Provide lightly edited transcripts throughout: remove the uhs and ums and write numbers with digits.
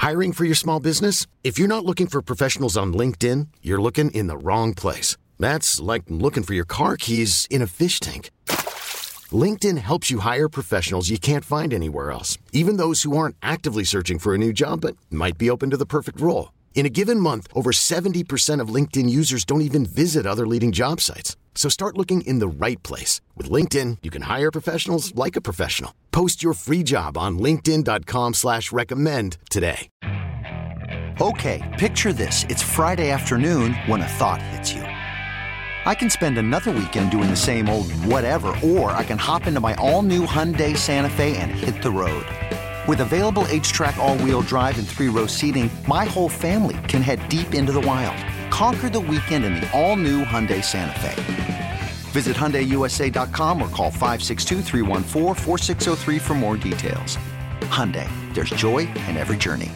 Hiring for your small business? If you're not looking for professionals on LinkedIn, you're looking in the wrong place. That's like looking for your car keys in a fish tank. LinkedIn helps you hire professionals you can't find anywhere else, even those who aren't actively searching for a new job but might be open to the perfect role. In a given month, over 70% of LinkedIn users don't even visit other leading job sites. So start looking in the right place. With LinkedIn, you can hire professionals like a professional. Post your free job on linkedin.com/recommend today. Okay, picture this. It's Friday afternoon when a thought hits you. I can spend another weekend doing the same old whatever, or I can hop into my all-new Hyundai Santa Fe and hit the road. With available H-Track all-wheel drive and 3-row seating, my whole family can head deep into the wild. Conquer the weekend in the all-new Hyundai Santa Fe. Visit HyundaiUSA.com or call 562-314-4603 for more details. Hyundai, there's joy in every journey.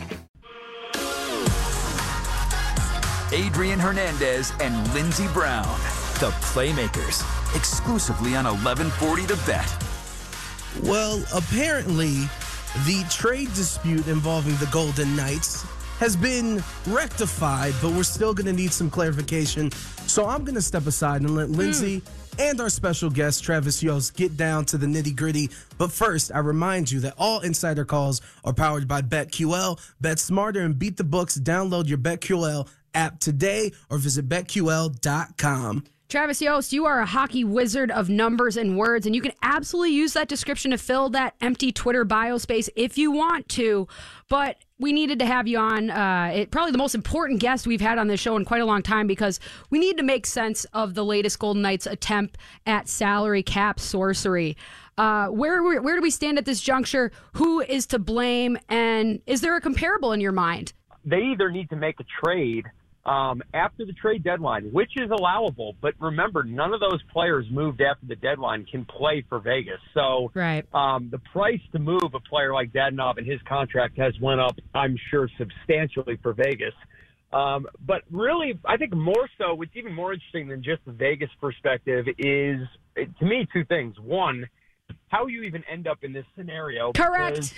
Adrian Hernandez and Lindsey Brown, the Playmakers, exclusively on 1140 The Bet. Well, apparently, the trade dispute involving the Golden Knights has been rectified, but we're still going to need some clarification. So I'm going to step aside and let Lindsey and our special guest, Travis Yost, get down to the nitty-gritty. But first, I remind you that all Insider Calls are powered by BetQL. Bet smarter and beat the books. Download your BetQL app today or visit BetQL.com. Travis Yost, you are a hockey wizard of numbers and words, and you can absolutely use that description to fill that empty Twitter bio space if you want to. But we needed to have you on, probably the most important guest we've had on this show in quite a long time, because we need to make sense of the latest Golden Knights attempt at salary cap sorcery. Where do we stand at this juncture? Who is to blame? And is there a comparable in your mind? They either need to make a trade after the trade deadline, which is allowable. But remember, none of those players moved after the deadline can play for Vegas. So right. The price to move a player like Dadonov and his contract has went up, I'm sure, substantially for Vegas. But really, I think more so, what's even more interesting than just the Vegas perspective is, to me, two things. One, how you even end up in this scenario. Correct.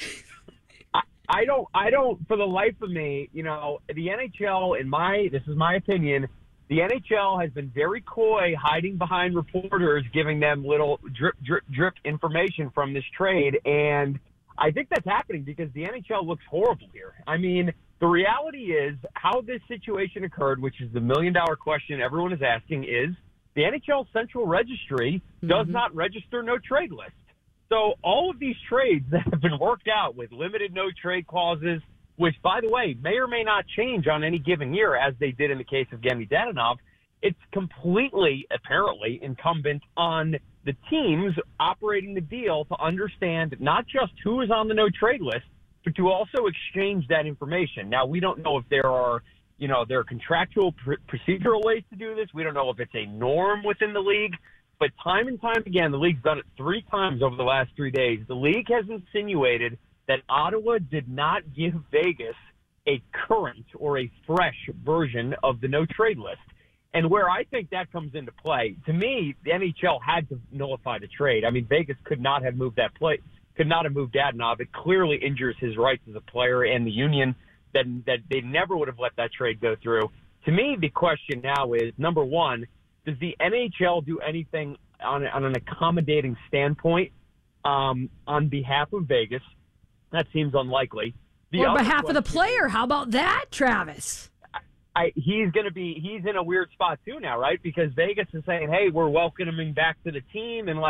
I don't, for the life of me, the NHL, this is my opinion, the NHL has been very coy, hiding behind reporters, giving them little drip, drip, drip information from this trade. And I think that's happening because the NHL looks horrible here. I mean, the reality is how this situation occurred, which is the million-dollar question everyone is asking, is the NHL Central Registry does not register no trade list. So all of these trades that have been worked out with limited no-trade clauses, which, by the way, may or may not change on any given year, as they did in the case of Evgeny Dadonov, it's completely, apparently, incumbent on the teams operating the deal to understand not just who is on the no-trade list, but to also exchange that information. Now, we don't know if there are, there are contractual procedural ways to do this. We don't know if it's a norm within the league. But time and time again, the league's done it 3 times over the last 3 days. The league has insinuated that Ottawa did not give Vegas a current or a fresh version of the no-trade list. And where I think that comes into play, to me, the NHL had to nullify the trade. I mean, Vegas could not have moved could not have moved Dadonov. It clearly injures his rights as a player and the union that they never would have let that trade go through. To me, the question now is, number one, does the NHL do anything on an accommodating standpoint on behalf of Vegas? That seems unlikely. On behalf of the player, how about that, Travis? He's in a weird spot too now, right? Because Vegas is saying, hey, we're welcoming him back to the team. And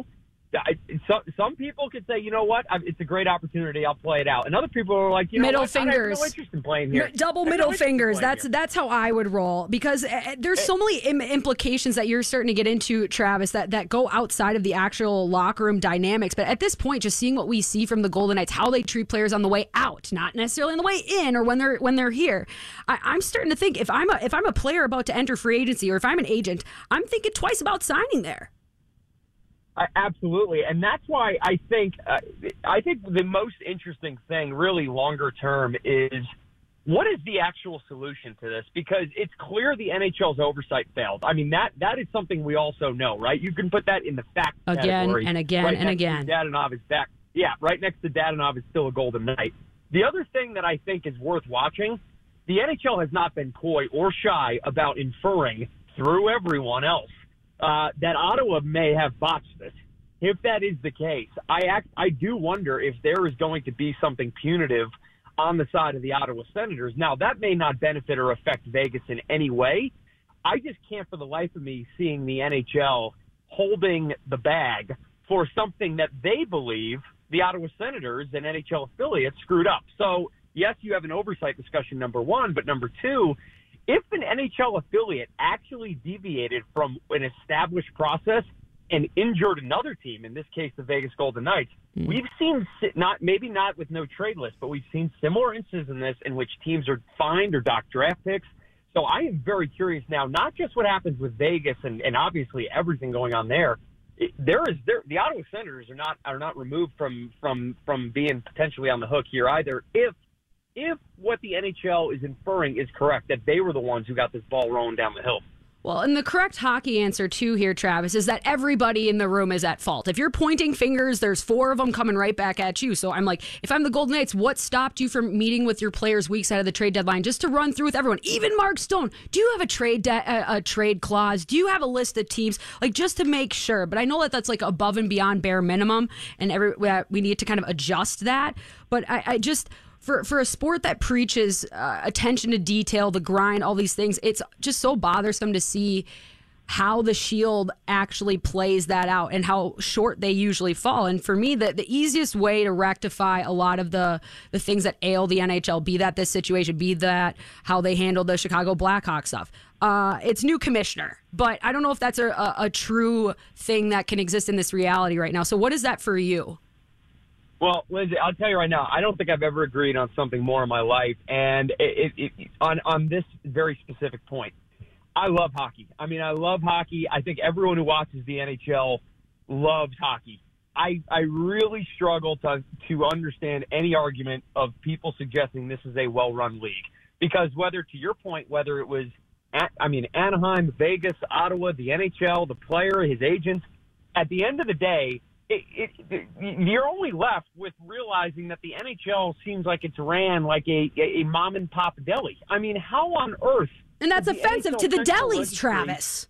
some people could say, you know what, it's a great opportunity. I'll play it out. And other people are like, middle fingers. I have no interest in playing here. Double middle fingers. That's how I would roll, because there's so many implications that you're starting to get into, Travis, that go outside of the actual locker room dynamics. But at this point, just seeing what we see from the Golden Knights, how they treat players on the way out, not necessarily on the way in or when they're here, I'm starting to think if I'm a player about to enter free agency, or if I'm an agent, I'm thinking twice about signing there. Absolutely, and that's why I think the most interesting thing, really longer term, is what is the actual solution to this? Because it's clear the NHL's oversight failed. I mean, that is something we also know, right? You can put that in the fact category. Again and again right and again. Dadonov is back. Yeah, right next to Dadonov is still a Golden Knight. The other thing that I think is worth watching, the NHL has not been coy or shy about inferring through everyone else that Ottawa may have botched this. If that is the case, I do wonder if there is going to be something punitive on the side of the Ottawa Senators. Now, that may not benefit or affect Vegas in any way. I just can't for the life of me seeing the NHL holding the bag for something that they believe the Ottawa Senators and NHL affiliates screwed up. So, yes, you have an oversight discussion, number one, but number two, if an NHL affiliate actually deviated from an established process and injured another team, in this case the Vegas Golden Knights, we've seen, maybe not with no trade list, but we've seen similar instances in this in which teams are fined or docked draft picks. So I am very curious now, not just what happens with Vegas and obviously everything going on there. The Ottawa Senators are not removed from being potentially on the hook here either. If what the NHL is inferring is correct, that they were the ones who got this ball rolling down the hill. Well, and the correct hockey answer, too, here, Travis, is that everybody in the room is at fault. If you're pointing fingers, there's 4 of them coming right back at you. So I'm like, if I'm the Golden Knights, what stopped you from meeting with your players weeks out of the trade deadline just to run through with everyone? Even Mark Stone, do you have a trade clause? Do you have a list of teams? Like, just to make sure. But I know that that's like above and beyond bare minimum, and we need to kind of adjust that. But I just... For a sport that preaches attention to detail, the grind, all these things, it's just so bothersome to see how the Shield actually plays that out and how short they usually fall. And for me, the easiest way to rectify a lot of the things that ail the NHL, be that this situation, be that how they handle the Chicago Blackhawks stuff, it's new commissioner. But I don't know if that's a true thing that can exist in this reality right now. So what is that for you? Well, Lindsay, I'll tell you right now, I don't think I've ever agreed on something more in my life. And on this very specific point, I love hockey. I mean, I love hockey. I think everyone who watches the NHL loves hockey. I really struggle to understand any argument of people suggesting this is a well-run league. Because whether, to your point, whether it was, Anaheim, Vegas, Ottawa, the NHL, the player, his agents, at the end of the day, you're only left with realizing that the NHL seems like it's ran like a mom and pop deli. I mean, how on earth? And that's offensive to the delis, Travis.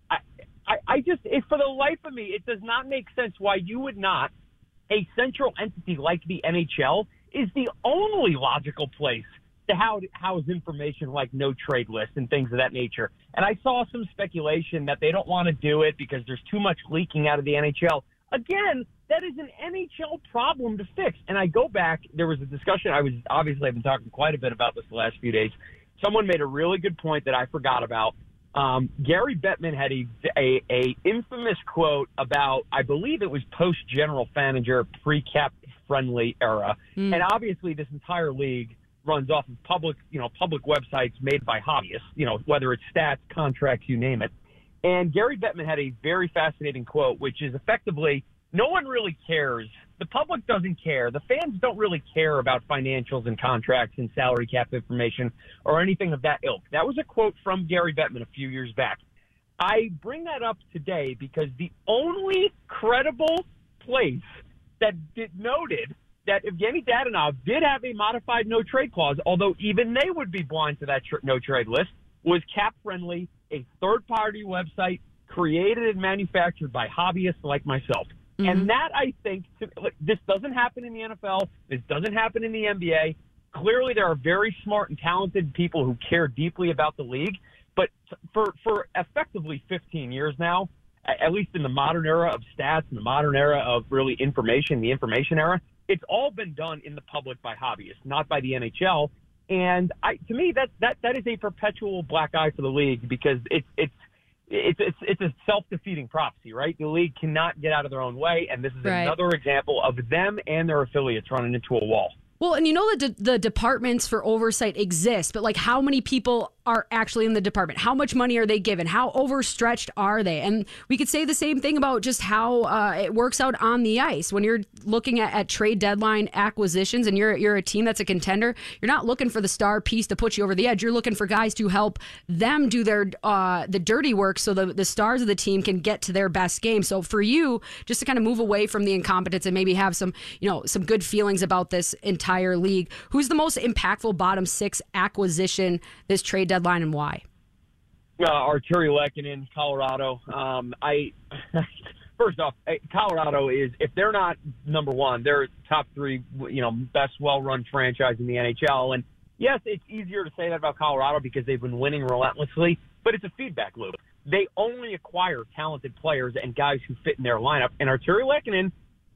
I just, for the life of me, it does not make sense why you would not. A central entity like the NHL is the only logical place to house information like no trade list and things of that nature. And I saw some speculation that they don't want to do it because there's too much leaking out of the NHL. Again, that is an NHL problem to fix. And I go back, there was a discussion, I've been talking quite a bit about this the last few days. Someone made a really good point that I forgot about. Gary Bettman had a infamous quote about, I believe it was post-General Fanager, pre-cap friendly era. And obviously this entire league runs off of public websites made by hobbyists, whether it's stats, contracts, you name it. And Gary Bettman had a very fascinating quote, which is effectively, no one really cares. The public doesn't care. The fans don't really care about financials and contracts and salary cap information or anything of that ilk. That was a quote from Gary Bettman a few years back. I bring that up today because the only credible place that noted that Evgeny Dadonov did have a modified no-trade clause, although even they would be blind to that no-trade list, was Cap Friendly, a third-party website created and manufactured by hobbyists like myself. Mm-hmm. And that, I think, this doesn't happen in the NFL. This doesn't happen in the NBA. Clearly, there are very smart and talented people who care deeply about the league. But for effectively 15 years now, at least in the modern era of stats and the modern era of really information, the information era, it's all been done in the public by hobbyists, not by the NHL. And to me, that is a perpetual black eye for the league because it's a self-defeating prophecy, right? The league cannot get out of their own way, and this is another example of them and their affiliates running into a wall. Well, and you know that the departments for oversight exist, but like how many people are actually in the department? How much money are they given? How overstretched are they? And we could say the same thing about just how it works out on the ice. When you're looking at trade deadline acquisitions and you're a team that's a contender, you're not looking for the star piece to put you over the edge. You're looking for guys to help them do their the dirty work so the stars of the team can get to their best game. So for you, just to kind of move away from the incompetence and maybe have some good feelings about this entire league, who's the most impactful bottom six acquisition this trade deadline and why? Artturi Lehkonen, Colorado. First off, Colorado is, if they're not number one, they're top three, best well-run franchise in the NHL. And yes, it's easier to say that about Colorado because they've been winning relentlessly, but it's a feedback loop. They only acquire talented players and guys who fit in their lineup. And Artturi Lehkonen,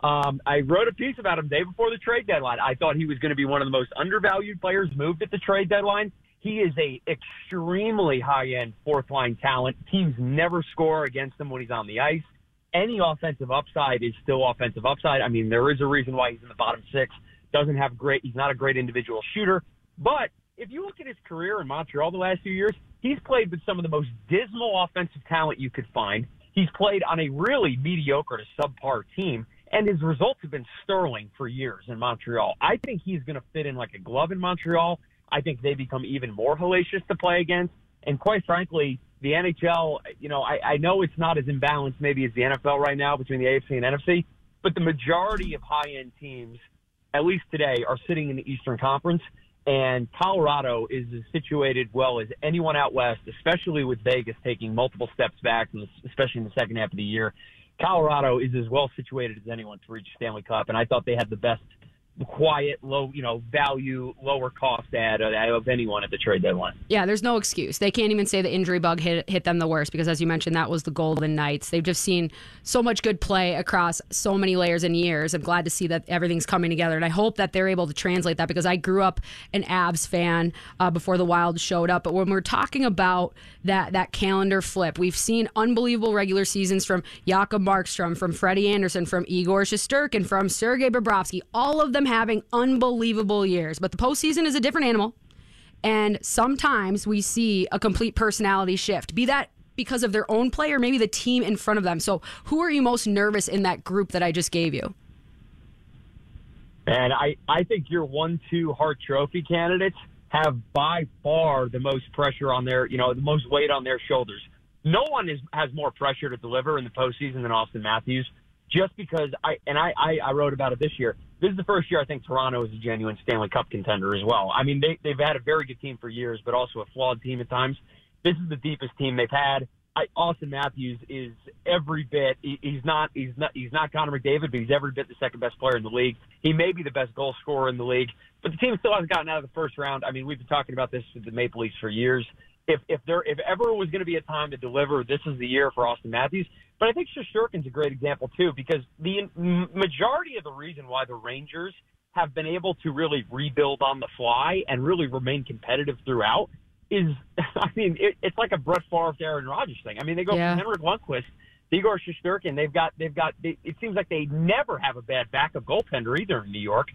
I wrote a piece about him day before the trade deadline. I thought he was going to be one of the most undervalued players moved at the trade deadline. He is a extremely high-end fourth-line talent. Teams never score against him when he's on the ice. Any offensive upside is still offensive upside. I mean, there is a reason why he's in the bottom six. He's not a great individual shooter. But if you look at his career in Montreal the last few years, he's played with some of the most dismal offensive talent you could find. He's played on a really mediocre to subpar team, and his results have been sterling for years in Montreal. I think he's going to fit in like a glove in Montreal. I think they become even more hellacious to play against. And quite frankly, the NHL, I know it's not as imbalanced maybe as the NFL right now between the AFC and NFC, but the majority of high-end teams, at least today, are sitting in the Eastern Conference. And Colorado is as situated well as anyone out west, especially with Vegas taking multiple steps back, especially in the second half of the year. Colorado is as well situated as anyone to reach Stanley Cup, and I thought they had the best quiet, low, value, lower cost ad of anyone at the trade deadline. Yeah, there's no excuse. They can't even say the injury bug hit them the worst because, as you mentioned, that was the Golden Knights. They've just seen so much good play across so many layers and years. I'm glad to see that everything's coming together, and I hope that they're able to translate that because I grew up an Avs fan before the Wild showed up. But when we're talking about that calendar flip, we've seen unbelievable regular seasons from Jakob Markstrom, from Freddie Anderson, from Igor Shesterkin, from Sergei Bobrovsky, all of them having unbelievable years. But the postseason is a different animal, and sometimes we see a complete personality shift, be that because of their own play or maybe the team in front of them. So who are you most nervous in that group that I just gave you? And I think your 1-2 Hart Trophy candidates have by far the most pressure on their, the most weight on their shoulders. No one has more pressure to deliver in the postseason than Austin Matthews. Just because I wrote about it this year. This is the first year I think Toronto is a genuine Stanley Cup contender as well. I mean, they've had a very good team for years, but also a flawed team at times. This is the deepest team they've had. Austin Matthews is every bit. He's not Connor McDavid, but he's every bit the second best player in the league. He may be the best goal scorer in the league, but the team still hasn't gotten out of the first round. I mean, we've been talking about this with the Maple Leafs for years. If ever was going to be a time to deliver, this is the year for Austin Matthews. But I think Shesterkin's a great example, too, because the majority of the reason why the Rangers have been able to really rebuild on the fly and really remain competitive throughout is, it's like a Brett Favre, Aaron Rodgers thing. I mean, they go from Henrik Lundqvist to Igor Shesterkin. It seems like they never have a bad backup goaltender either in New York.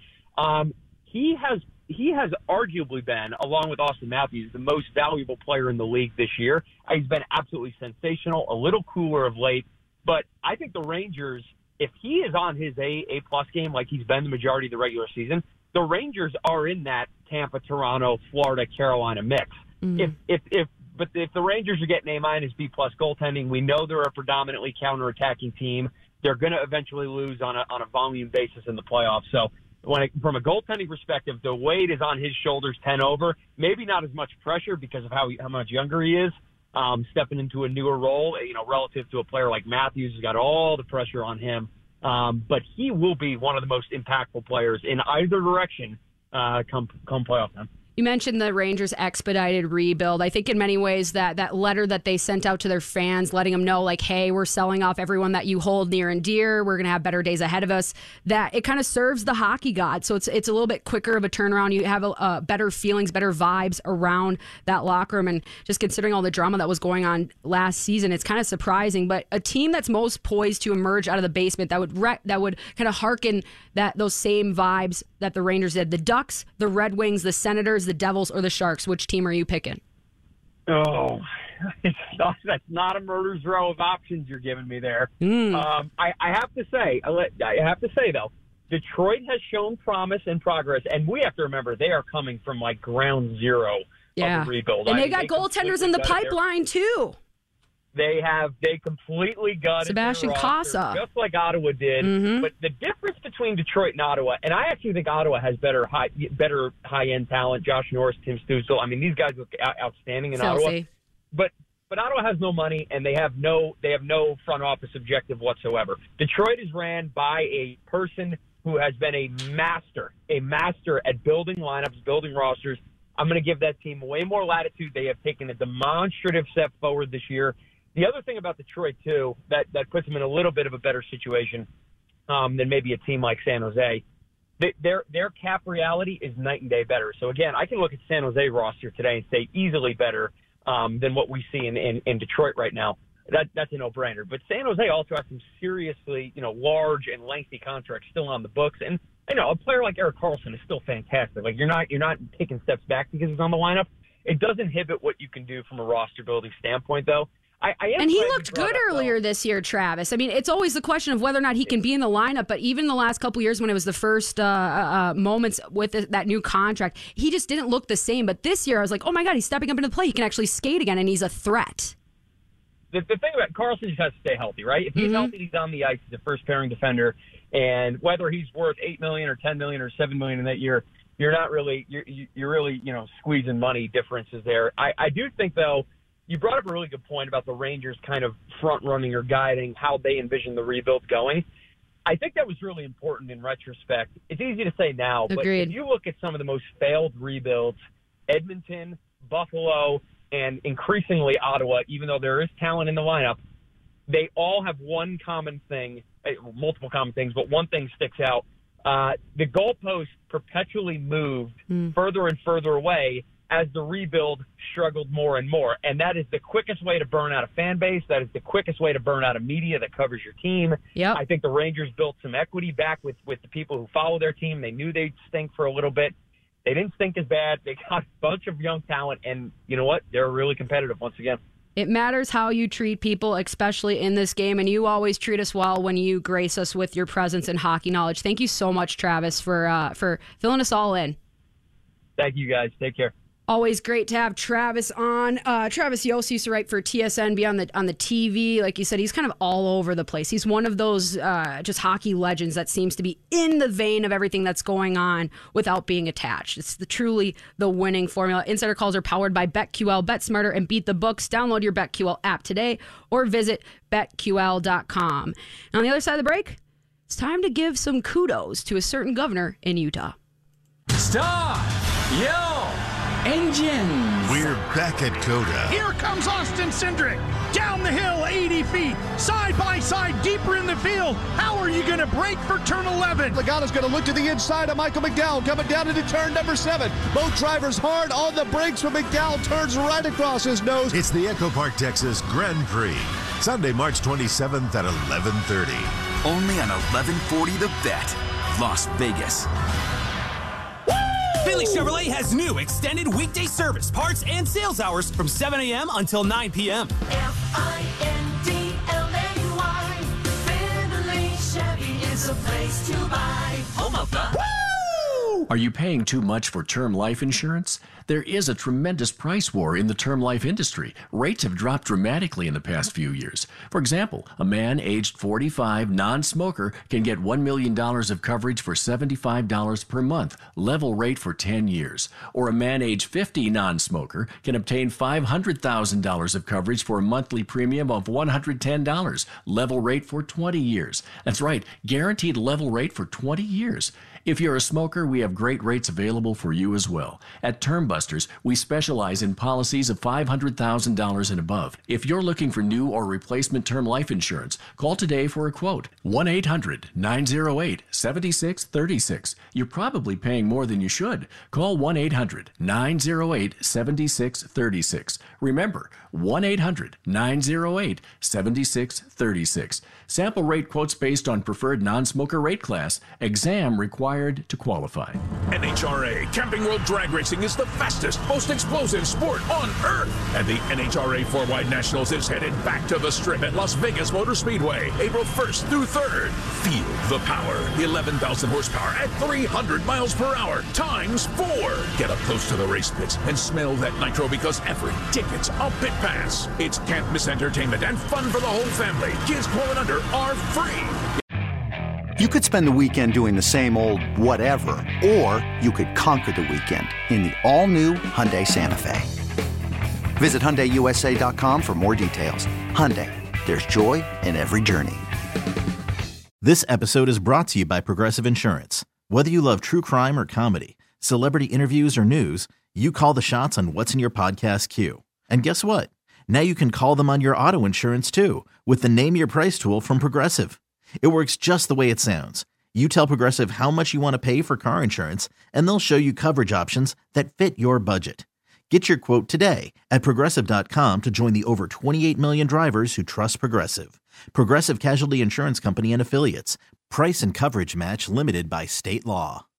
He has arguably been, along with Austin Matthews, the most valuable player in the league this year. He's been absolutely sensational, a little cooler of late. But I think the Rangers, if he is on his A-plus game like he's been the majority of the regular season, the Rangers are in that Tampa, Toronto, Florida, Carolina mix. Mm-hmm. But if the Rangers are getting A-, B-plus goaltending, we know they're a predominantly counterattacking team. They're going to eventually lose on a volume basis in the playoffs. So from a goaltending perspective, the weight is on his shoulders 10 over. Maybe not as much pressure because of how much younger he is, stepping into a newer role, relative to a player like Matthews who's got all the pressure on him. But he will be one of the most impactful players in either direction come playoff time. You mentioned the Rangers' expedited rebuild. I think in many ways that letter that they sent out to their fans, letting them know, like, hey, we're selling off everyone that you hold near and dear. We're going to have better days ahead of us. That it kind of serves the hockey god. So it's a little bit quicker of a turnaround. You have better feelings, better vibes around that locker room. And just considering all the drama that was going on last season, it's kind of surprising. But a team that's most poised to emerge out of the basement that would kind of hearken those same vibes that the Rangers did. The Ducks, the Red Wings, the Senators, the Devils, or the Sharks? Which team are you picking? Oh, that's not a murder's row of options you're giving me there. I have to say though, Detroit has shown promise and progress, and we have to remember they are coming from like ground zero of a rebuild. And they got goaltenders in the pipeline too. They completely gutted Sebastian Casa, just like Ottawa did. Mm-hmm. But the difference between Detroit and Ottawa, and I actually think Ottawa has better high end talent. Josh Norris, Tim Stützle. I mean, these guys look outstanding in Ottawa. But Ottawa has no money, and they have no front office objective whatsoever. Detroit is ran by a person who has been a master at building lineups, building rosters. I'm going to give that team way more latitude. They have taken a demonstrative step forward this year. The other thing about Detroit, too, that puts them in a little bit of a better situation than maybe a team like San Jose, their cap reality is night and day better. So, again, I can look at San Jose roster today and say easily better than what we see in Detroit right now. That's a no-brainer. But San Jose also has some seriously, large and lengthy contracts still on the books. And, a player like Erik Karlsson is still fantastic. Like, you're not taking steps back because he's on the lineup. It does inhibit what you can do from a roster-building standpoint, though. And he looked good earlier this year, Travis. I mean, it's always the question of whether or not he can be in the lineup, but even the last couple of years when it was the first moments with that new contract, he just didn't look the same. But this year, I was like, oh my God, he's stepping up into the play. He can actually skate again, and he's a threat. The thing about Karlsson just has to stay healthy, right? If he's healthy, he's on the ice. He's a first-pairing defender. And whether he's worth $8 million or $10 million or $7 million in that year, you're really squeezing money differences there. I do think, though, you brought up a really good point about the Rangers kind of front-running or guiding how they envision the rebuild going. I think that was really important in retrospect. It's easy to say now, but if you look at some of the most failed rebuilds, Edmonton, Buffalo, and increasingly Ottawa, even though there is talent in the lineup, they all have one common thing, multiple common things, but one thing sticks out. The goalpost perpetually moved further and further away as the rebuild struggled more and more. And that is the quickest way to burn out a fan base. That is the quickest way to burn out a media that covers your team. Yep. I think the Rangers built some equity back with the people who follow their team. They knew they'd stink for a little bit. They didn't stink as bad. They got a bunch of young talent, and you know what? They're really competitive once again. It matters how you treat people, especially in this game, and you always treat us well when you grace us with your presence and hockey knowledge. Thank you so much, Travis, for filling us all in. Thank you, guys. Take care. Always great to have Travis on. Travis Yost used to write for TSN, be on the TV. Like you said, he's kind of all over the place. He's one of those just hockey legends that seems to be in the vein of everything that's going on without being attached. It's truly the winning formula. Insider calls are powered by BetQL. Bet smarter and beat the books. Download your BetQL app today or visit BetQL.com. And on the other side of the break, it's time to give some kudos to a certain governor in Utah. Stop! Yo! Engines! We're back at COTA. Here comes Austin Cindric. Down the hill, 80 feet. Side by side, deeper in the field. How are you going to break for turn 11? Logano's going to look to the inside of Michael McDowell. Coming down into turn number 7. Both drivers hard on the brakes, but McDowell turns right across his nose. It's the Echo Park, Texas Grand Prix. Sunday, March 27th at 11:30. Only on 1140 The Bet, Las Vegas. Finley Chevrolet has new extended weekday service, parts, and sales hours from 7 a.m. until 9 p.m. Findlay. Finley Chevy is a place to buy. Home of the... Are you paying too much for term life insurance? There is a tremendous price war in the term life industry. Rates have dropped dramatically in the past few years. For example, a man aged 45, non-smoker, can get $1 million of coverage for $75 per month, level rate for 10 years. Or a man aged 50, non-smoker, can obtain $500,000 of coverage for a monthly premium of $110, level rate for 20 years. That's right, guaranteed level rate for 20 years. If you're a smoker, we have great rates available for you as well. At Term Busters, we specialize in policies of $500,000 and above. If you're looking for new or replacement term life insurance, call today for a quote. 1-800-908-7636. You're probably paying more than you should. Call 1-800-908-7636. Remember, 1-800-908-7636. Sample rate quotes based on preferred non-smoker rate class. Exam required to qualify. NHRA Camping World Drag Racing is the fastest, most explosive sport on Earth. And the NHRA 4-Wide Nationals is headed back to the Strip at Las Vegas Motor Speedway, April 1st through 3rd. Feel the power. 11,000 horsepower at 300 miles per hour times 4. Get up close to the race pits and smell that nitro because every ticket's a pit pass. It's can't miss entertainment and fun for the whole family. Kids 12 and under are free. You could spend the weekend doing the same old whatever, or you could conquer the weekend in the all-new Hyundai Santa Fe. Visit HyundaiUSA.com for more details. Hyundai, there's joy in every journey. This episode is brought to you by Progressive Insurance. Whether you love true crime or comedy, celebrity interviews or news, you call the shots on what's in your podcast queue. And guess what? Now you can call them on your auto insurance too with the Name Your Price tool from Progressive. It works just the way it sounds. You tell Progressive how much you want to pay for car insurance, and they'll show you coverage options that fit your budget. Get your quote today at Progressive.com to join the over 28 million drivers who trust Progressive. Progressive Casualty Insurance Company and Affiliates. Price and coverage match limited by state law.